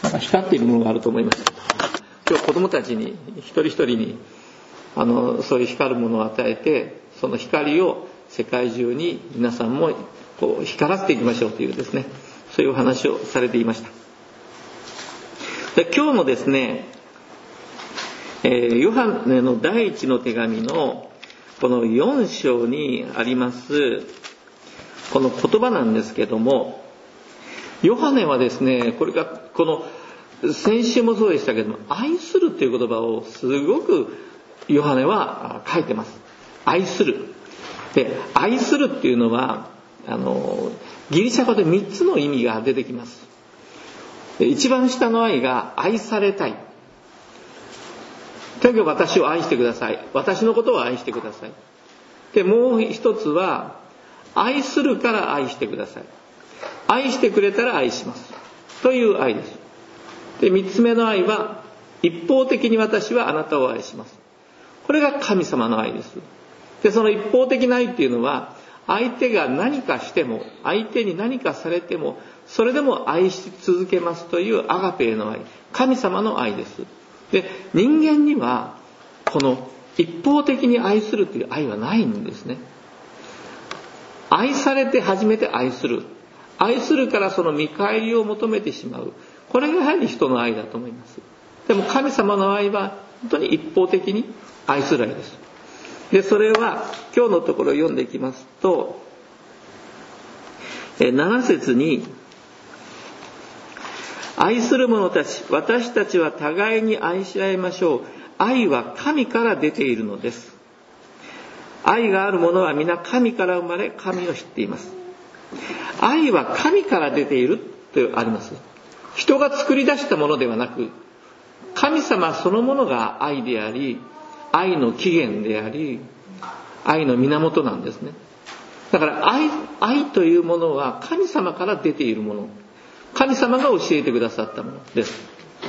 光っているものがあると思います。今日子どもたちに一人一人にそういう光るものを与えて、その光を世界中に皆さんもこう光らせていきましょうというですね、そういうお話をされていました。で、今日もですね、ヨハネの第一の手紙のこの4章にありますこの言葉なんですけども、ヨハネはですね、この先週もそうでしたけども、愛するという言葉をすごくヨハネは書いてます。愛する。で、愛するっていうのはギリシャ語で3つの意味が出てきます。で、一番下の愛が愛されたい。とにかく私を愛してください。私のことを愛してください。で、もう一つは愛するから愛してください。愛してくれたら愛しますという愛です。で、三つ目の愛は一方的に私はあなたを愛します。これが神様の愛です。で、その一方的な愛っていうのは、相手が何かしても、相手に何かされても、それでも愛し続けますというアガペーの愛、神様の愛です。で、人間にはこの一方的に愛するという愛はないんですね。愛されて初めて愛する。愛するからその見返りを求めてしまう。これがやはり人の愛だと思います。でも神様の愛は本当に一方的に愛する愛です。で、それは今日のところを読んでいきますと、7節に、愛する者たち、私たちは互いに愛し合いましょう。愛は神から出ているのです。愛がある者は皆神から生まれ、神を知っています。愛は神から出ているとあります。人が作り出したものではなく、神様そのものが愛であり、愛の起源であり、愛の源なんですね。だから愛というものは神様から出ているもの。神様が教えてくださったものです。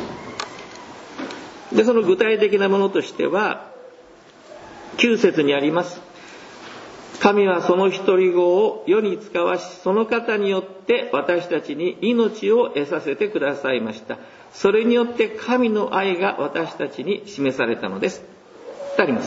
で、その具体的なものとしては、9節にあります。神はその独り子を世に使わし、その方によって私たちに命を得させてくださいました。それによって神の愛が私たちに示されたのです。とあります。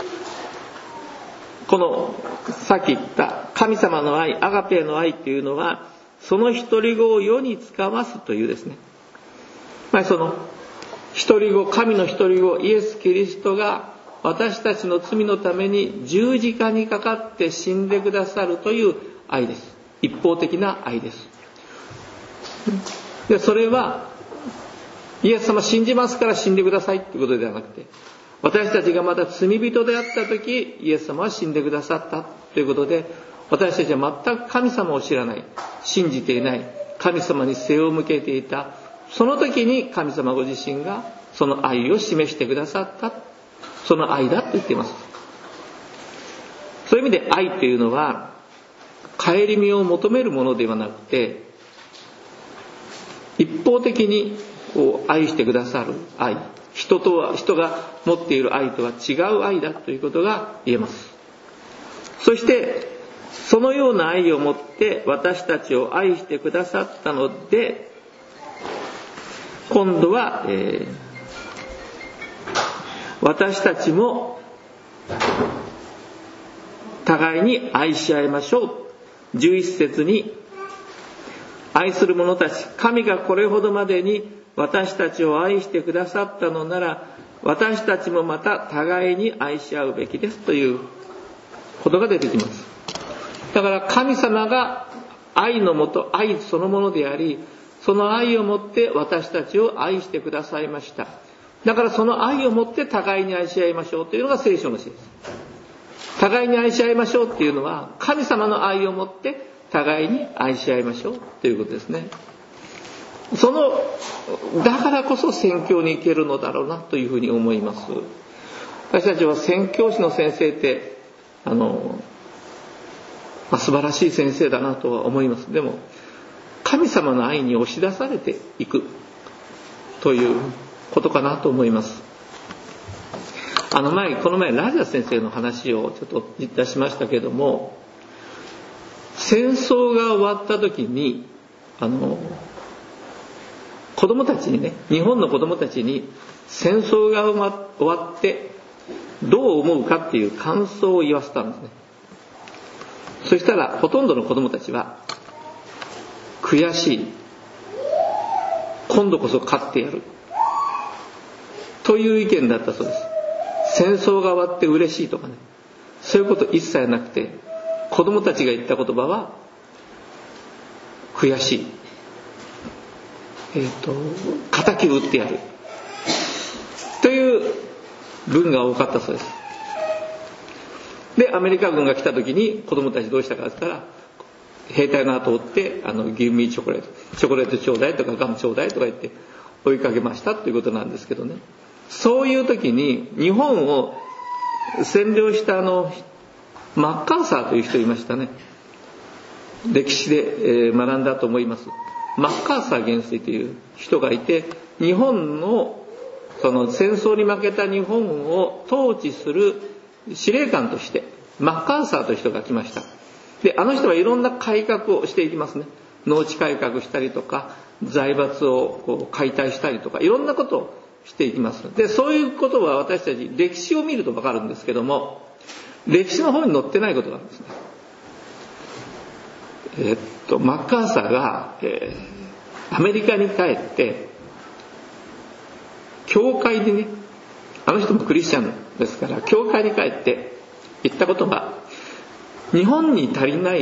このさっき言った神様の愛、アガペーの愛っていうのは、その独り子を世に使わすというですね、その独り子、神の独り子イエス・キリストが私たちの罪のために十字架にかかって死んでくださるという愛です。一方的な愛です。で、それはイエス様信じますから死んでくださいということではなくて、私たちがまだ罪人であった時、イエス様は死んでくださったということで、私たちは全く神様を知らない、信じていない、神様に背を向けていた、その時に神様ご自身がその愛を示してくださった、その愛だと言っています。そういう意味で愛というのは顧みを求めるものではなくて、一方的に愛してくださる愛、人が持っている愛とは違う愛だということが言えます。そしてそのような愛を持って私たちを愛してくださったので、今度は、私たちも互いに愛し合いましょう。11節に、愛する者たち、神がこれほどまでに私たちを愛してくださったのなら、私たちもまた互いに愛し合うべきですということが出てきます。だから神様が愛のもと、愛そのものであり、その愛をもって私たちを愛してくださいました。だからその愛をもって互いに愛し合いましょうというのが聖書の教えです。互いに愛し合いましょうっていうのは、神様の愛をもって互いに愛し合いましょうということですね。だからこそ宣教に行けるのだろうなというふうに思います。私たちは宣教師の先生って素晴らしい先生だなとは思います。でも神様の愛に押し出されていくということかなと思います。この前ラジャ先生の話をちょっと出しましたけども、戦争が終わった時にこ子供たちにね、日本の子供たちに戦争が終わってどう思うかっていう感想を言わせたんですね。そしたらほとんどの子供たちは悔しい、今度こそ勝ってやるという意見だったそうです。戦争が終わって嬉しいとかね、そういうこと一切なくて、子供たちが言った言葉は悔しい、敵を撃ってやるという文が多かったそうです。でアメリカ軍が来た時に子供たちどうしたかって言ったら、兵隊の後を追ってギブミーチョコレートちょうだいとかガムちょうだいとか言って追いかけましたということなんですけどね。そういう時に日本を占領したマッカーサーという人いましたね。歴史で学んだと思います。マッカーサー元帥という人がいて、日本のその戦争に負けた日本を統治する司令官としてマッカーサーという人が来ました。であの人はいろんな改革をしていきますね。農地改革したりとか、財閥を解体したりとか、いろんなことをしていきます。でそういうことは私たち歴史を見ると分かるんですけども、歴史の方に載ってないことなんですね。マッカーサーが、アメリカに帰って教会でね、あの人もクリスチャンですから教会に帰って言ったことが、日本に足りない、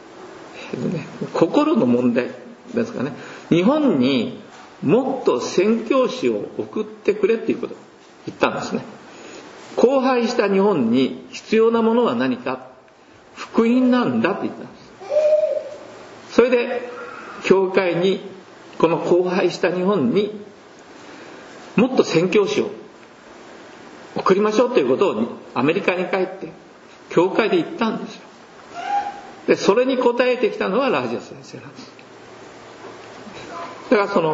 心の問題ですかね。日本にもっと宣教師を送ってくれっていうことを言ったんですね。荒廃した日本に必要なものは何か、福音なんだって言ったんです。それで教会に、この荒廃した日本にもっと宣教師を送りましょうということをアメリカに帰って教会で言ったんですよ。でそれに応えてきたのはラージャ先生なんです。だから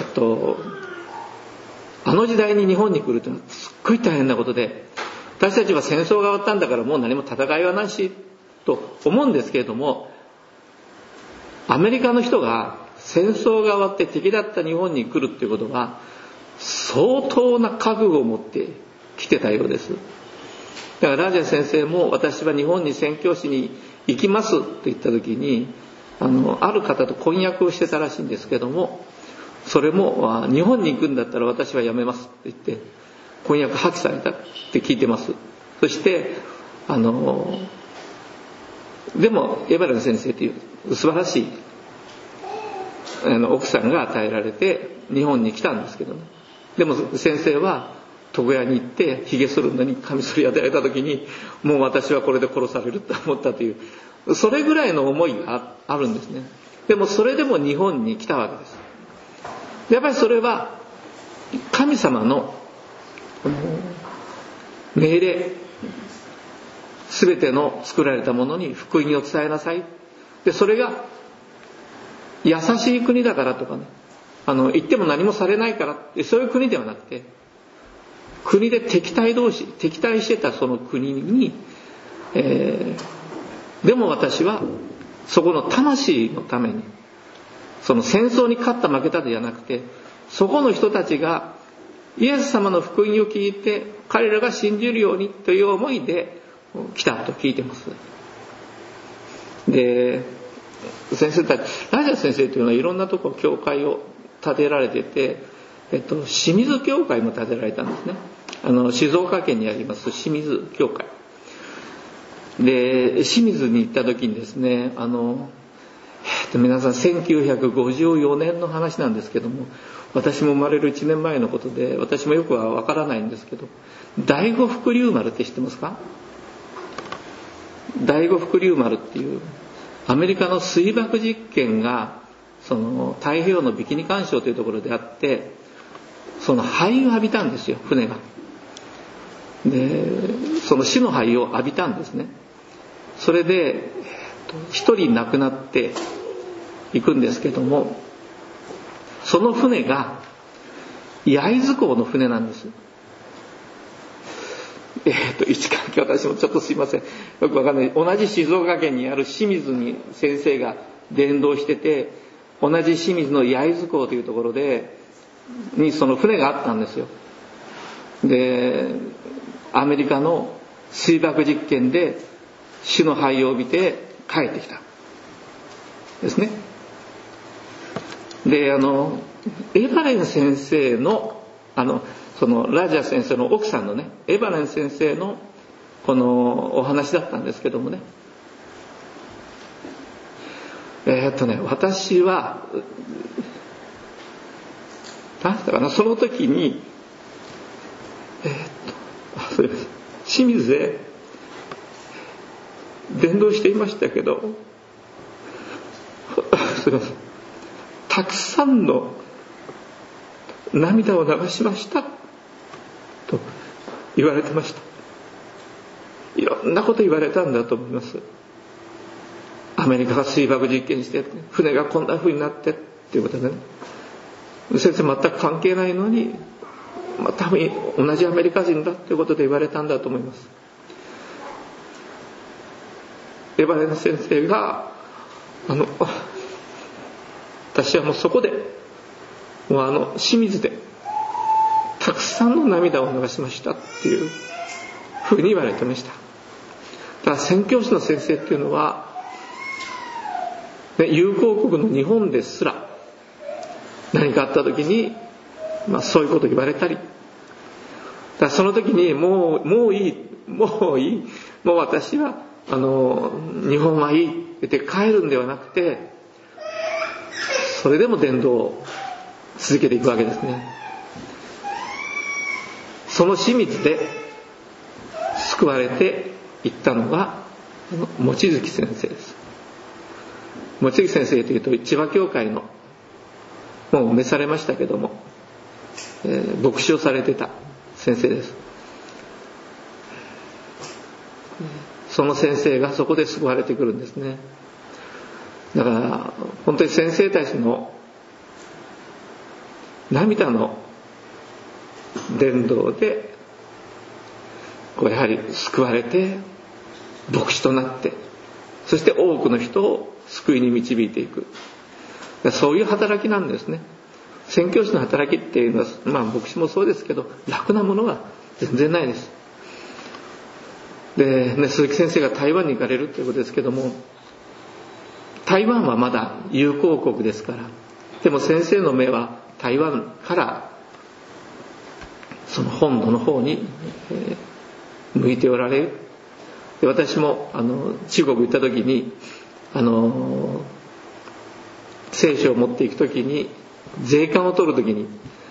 あの時代に日本に来るというのはすっごい大変なことで、私たちは戦争が終わったんだからもう何も戦いはないしと思うんですけれども、アメリカの人が戦争が終わって敵だった日本に来るっていうことは相当な覚悟を持って来てたようです。だからラージャ先生も、私は日本に宣教師に行きますと言った時に、ある方と婚約をしてたらしいんですけども、それも日本に行くんだったら私は辞めますって言って婚約破棄されたって聞いてます。そしてでもエバレン先生という素晴らしい奥さんが与えられて日本に来たんですけどね。でも先生は床屋に行って髭剃るのにカミソリ与えた時に、もう私はこれで殺されると思ったという、それぐらいの思いがあるんですね。でもそれでも日本に来たわけです。やっぱりそれは神様の命令、すべての作られたものに福音を伝えなさい。でそれが優しい国だからとかね、言っても何もされないからって、そういう国ではなくて、国で敵対してたその国に、でも私はそこの魂のために、その戦争に勝った負けたではなくて、そこの人たちがイエス様の福音を聞いて彼らが信じるようにという思いで来たと聞いてます。で先生たち、ラジャ先生というのはいろんなところ教会を建てられてて、清水教会も建てられたんですね。静岡県にあります清水教会で、清水に行った時にですね、皆さん1954年の話なんですけども、私も生まれる1年前のことで、私もよくはわからないんですけど、第五福竜丸って知ってますか？第五福竜丸っていうアメリカの水爆実験がその太平洋のビキニ環礁というところであって、その灰を浴びたんですよ、船が。でその死の灰を浴びたんですね。それで一人亡くなっていくんですけども、その船が焼津港の船なんです。位置関係、私もちょっとすいません、よくわかんない。同じ静岡県にある清水に先生が伝道してて、 同じ清水の焼津港というところにその船があったんですよ。でアメリカの水爆実験で主の灰を帯びて帰ってきたですね。でエバレン先生のそのラジャ先生の奥さんのね、エバレン先生のこのお話だったんですけどもね、私は何だったかな、その時に清水で伝道していましたけど、すいません、たくさんの涙を流しましたと言われてました。いろんなこと言われたんだと思います。アメリカが水爆実験して船がこんな風になってっていうことでね、先生全く関係ないのに、多分同じアメリカ人だっていうことで言われたんだと思います。エバレン先生が私はもうそこで清水でたくさんの涙を流しましたっていうふうに言われてました。だから宣教師の先生っていうのは、友好国の日本ですら何かあった時に、そういうこと言われたり、だからその時にもういいもう私は日本はいいって言って帰るんではなくて、それでも伝道を続けていくわけですね。その清水で救われていったのが望月先生です。望月先生というと千葉教会のもう召されましたけども、牧師をされてた先生です。その先生がそこで救われてくるんですね。だから本当に先生たちの涙の伝道でやはり救われて牧師となって、そして多くの人を救いに導いていく、そういう働きなんですね。宣教師の働きっていうのは、牧師もそうですけど楽なものは全然ないです。で、鈴木先生が台湾に行かれるということですけども、台湾はまだ友好国ですから、でも先生の目は台湾からその本土の方に、向いておられる。で、私も中国行った時に聖書を持っていく時に税関を取る時に、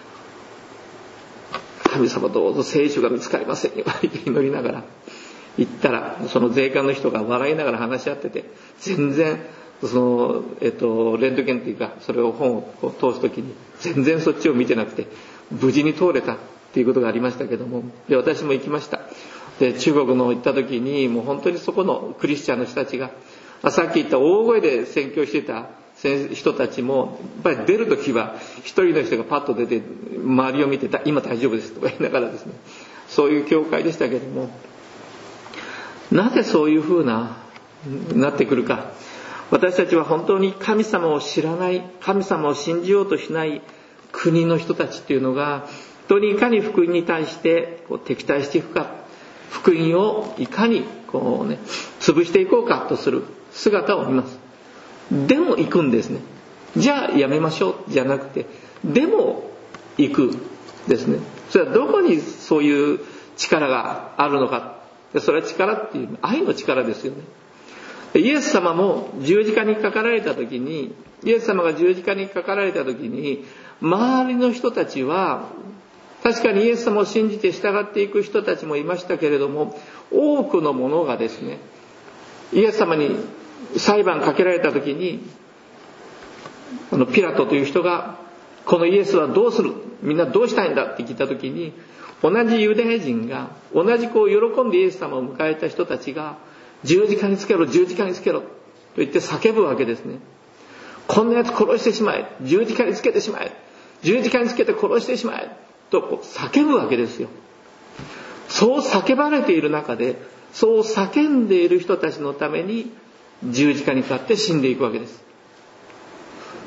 神様どうぞ聖書が見つかりませんよって祈りながら行ったら、その税関の人が笑いながら話し合ってて、全然レントゲンっていうか、それを本を通す時に全然そっちを見てなくて無事に通れたっていうことがありましたけども、で私も行きました。で中国の行った時にもう本当にそこのクリスチャンの人たちが、さっき言った大声で宣教してた人たちもやっぱり出る時は一人の人がパッと出て周りを見て今大丈夫ですとか言いながらですね、そういう教会でしたけども、なぜそういうふうなってくるか。私たちは本当に神様を知らない、神様を信じようとしない国の人たちっていうのが、本当にいかに福音に対して敵対していくか、福音をいかに潰していこうかとする姿を見ます。でも行くんですね。じゃあやめましょうじゃなくて、でも行くですね。それはどこにそういう力があるのか。それは力っていう愛の力ですよね。イエス様も十字架にかかられた時に、イエス様が十字架にかかられた時に、周りの人たちは確かにイエス様を信じて従っていく人たちもいましたけれども、多くの者がですね、イエス様に裁判かけられた時に、ピラトという人がこのイエスはどうする、みんなどうしたいんだって聞いた時に、同じユダヤ人が同じ喜んでイエス様を迎えた人たちが、十字架につけろ十字架につけろと言って叫ぶわけですね。こんなやつ殺してしまえ、十字架につけてしまえ、十字架につけて殺してしまえと叫ぶわけですよ。そう叫ばれている中で、そう叫んでいる人たちのために十字架に立って死んでいくわけです。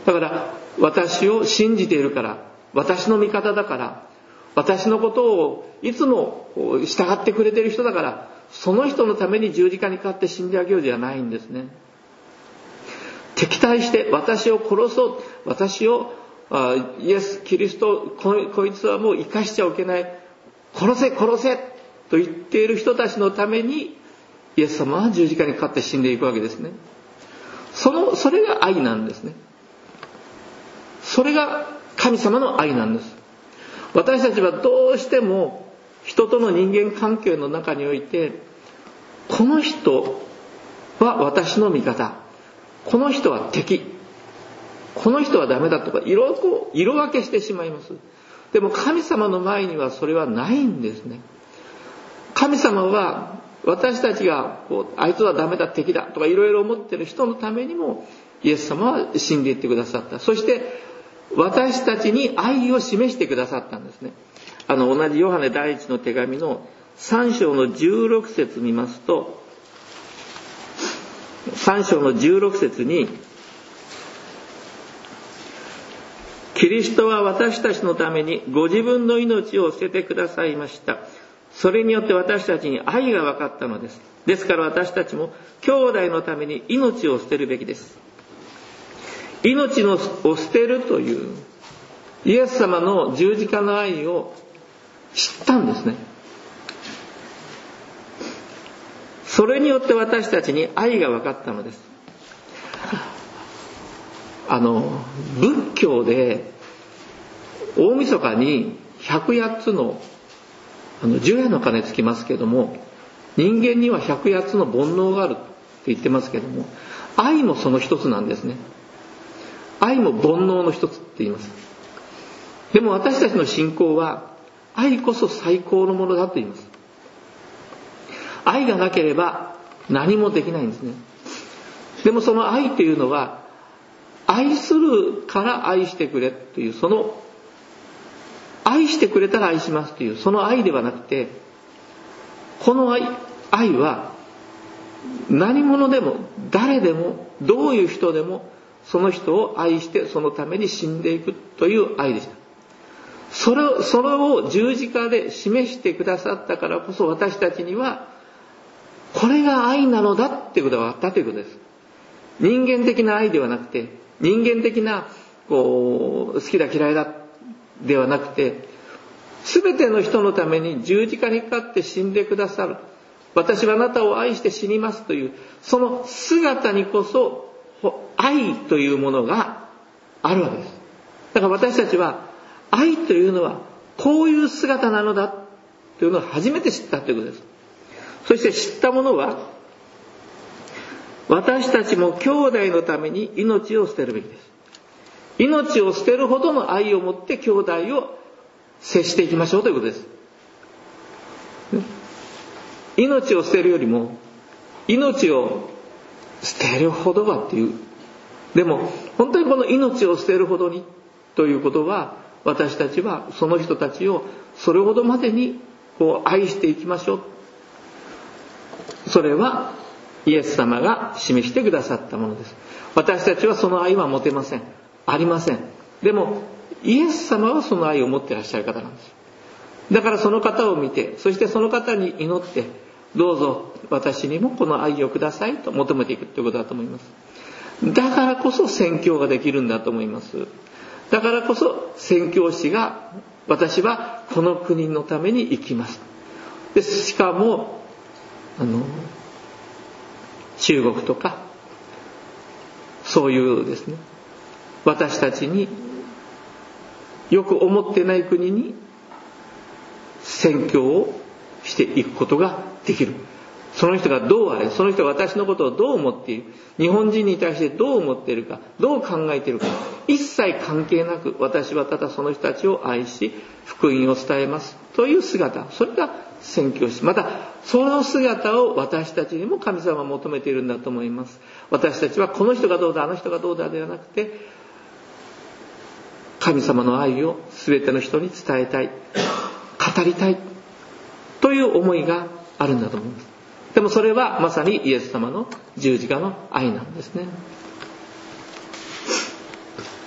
だから私を信じているから、私の味方だから、私のことをいつも従ってくれている人だから、その人のために十字架にかかって死んであげようじゃないんですね。敵対して私を殺そう、私をイエス・キリスト、こいつはもう生かしちゃいけない、殺せ殺せと言っている人たちのためにイエス様は十字架にかかって死んでいくわけですね。それが愛なんですね。それが神様の愛なんです。私たちはどうしても人との人間関係の中において、この人は私の味方、この人は敵、この人はダメだとか色分けしてしまいます。でも神様の前にはそれはないんですね。神様は私たちがあいつはダメだ、敵だとかいろいろ思っている人のためにもイエス様は死んでいってくださった。そして私たちに愛を示してくださったんですね。同じヨハネ第一の手紙の3章の16節見ますと、3章の16節に、キリストは私たちのためにご自分の命を捨ててくださいました。それによって私たちに愛が分かったのです。ですから私たちも兄弟のために命を捨てるべきです。命を捨てるというイエス様の十字架の愛を知ったんですね。それによって私たちに愛が分かったのです。仏教で大晦日に108つの十夜の鐘つきますけども、人間には108つの煩悩があるって言ってますけども、愛もその一つなんですね。愛も煩悩の一つって言います。でも私たちの信仰は愛こそ最高のものだと言います。愛がなければ何もできないんですね。でもその愛というのは、愛するから愛してくれという、その愛してくれたら愛しますというその愛ではなくて、この愛は何者でも誰でもどういう人でもその人を愛してそのために死んでいくという愛でした。それを十字架で示してくださったからこそ、私たちにはこれが愛なのだっていうことがあったということです。人間的な愛ではなくて、人間的な好きだ嫌いだではなくて、全ての人のために十字架にかかって死んでくださる、私はあなたを愛して死にますというその姿にこそ愛というものがあるわけです。だから私たちは愛というのはこういう姿なのだというのを初めて知ったということです。そして知ったものは、私たちも兄弟のために命を捨てるべきです。命を捨てるほどの愛を持って兄弟を接していきましょうということです。命を捨てるよりも命を捨てるほどはっていう、でも本当にこの命を捨てるほどにということは、私たちはその人たちをそれほどまでに愛していきましょう。それはイエス様が示してくださったものです。私たちはその愛は持てません、ありません。でもイエス様はその愛を持っていらっしゃる方なんです。だからその方を見て、そしてその方に祈って、どうぞ私にもこの愛をくださいと求めていくということだと思います。だからこそ宣教ができるんだと思います。だからこそ宣教師が、私はこの国のために生きます。でしかも中国とかそういうですね、私たちによく思ってない国に宣教をしていくことができる。その人がどうあれ、その人が私のことをどう思っている、日本人に対してどう思っているか、どう考えているか、一切関係なく、私はただその人たちを愛し福音を伝えますという姿、それが宣教師。またその姿を私たちにも神様は求めているんだと思います。私たちはこの人がどうだ、あの人がどうだではなくて、神様の愛を全ての人に伝えたい、語りたいという思いがあるんだと思います。でもそれはまさにイエス様の十字架の愛なんですね。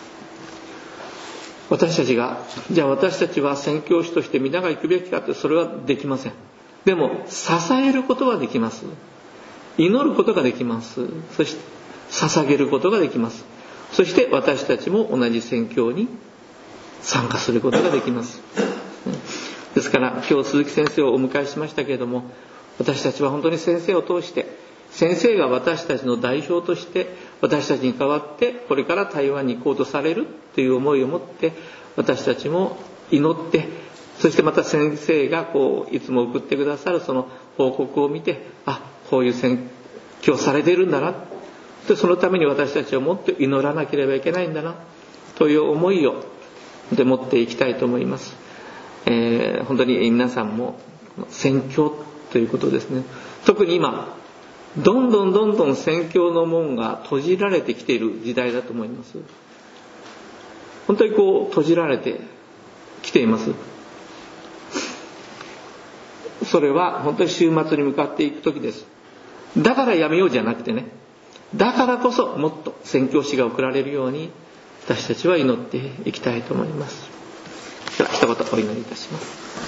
私たちがじゃあ私たちは宣教師として皆が行くべきかって、それはできません。でも支えることはできます。祈ることができます。そして捧げることができます。そして私たちも同じ宣教に参加することができます。ですから今日鈴木先生をお迎えしましたけれども、私たちは本当に先生を通して、先生が私たちの代表として私たちに代わってこれから台湾に行こうとされるという思いを持って、私たちも祈って、そしてまた先生がいつも送ってくださるその報告を見て、こういう宣教されているんだな、でそのために私たちはもっと祈らなければいけないんだなという思いを持っていきたいと思います。本当に皆さんも宣教ということですね。特に今どんどん宣教の門が閉じられてきている時代だと思います。本当に閉じられてきています。それは本当に終末に向かっていく時です。だからやめようじゃなくてね、だからこそもっと宣教師が送られるように私たちは祈っていきたいと思います。では一言お祈りいたします。